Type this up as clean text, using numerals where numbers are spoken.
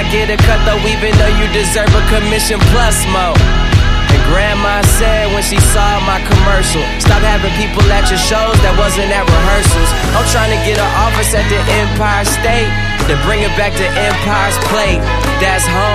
get a cut though, even though you deserve a commission plus more. And grandma said when she saw my commercial, stop having people at your shows that wasn't at rehearsals. I'm trying to get an office at the Empire State, then bring it back to Empire's Plate. That's home.